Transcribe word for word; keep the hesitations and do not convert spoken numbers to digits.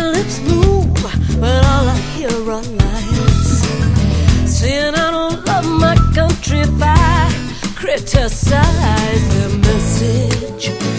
lips move, but all I hear are lies, saying I don't love my country if I criticize their message.